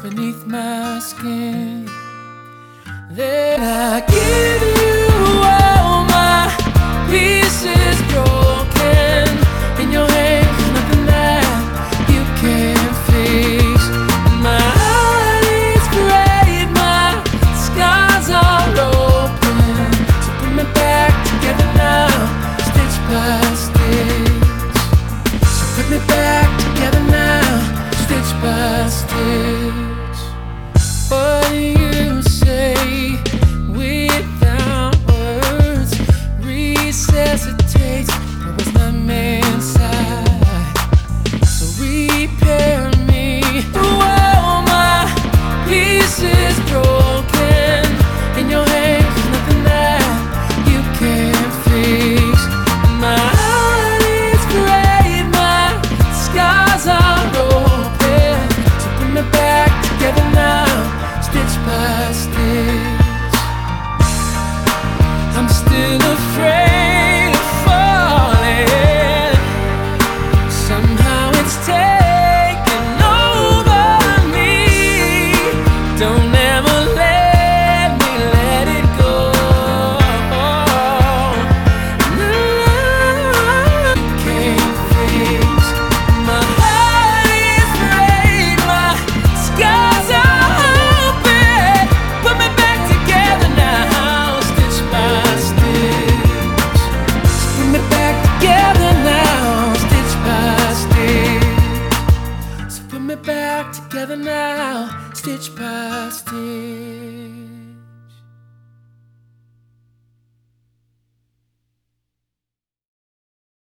beneath my skin. Then I give you all my pieces broken. In your hands, nothing that you can't fix. My heart is great, my scars are open. So put me back together now, stitch by stitch. So put me back together now, stitch by stitch. What do you say without words resuscitates what was not meant inside? So repair me. All my pieces broken. In your hands, nothing that you can't fix. My heart is great, my scars are open. So put me back together now, stitch by stitch. I'm still afraid of falling. Somehow it's taken over me. Don't ever let me let it go. No, can't fix. My heart is great, my scars are open. Put me back together now, stitch by stitch. Put me back together now, stitch by stitch. So put me back together now, stitch by stitch.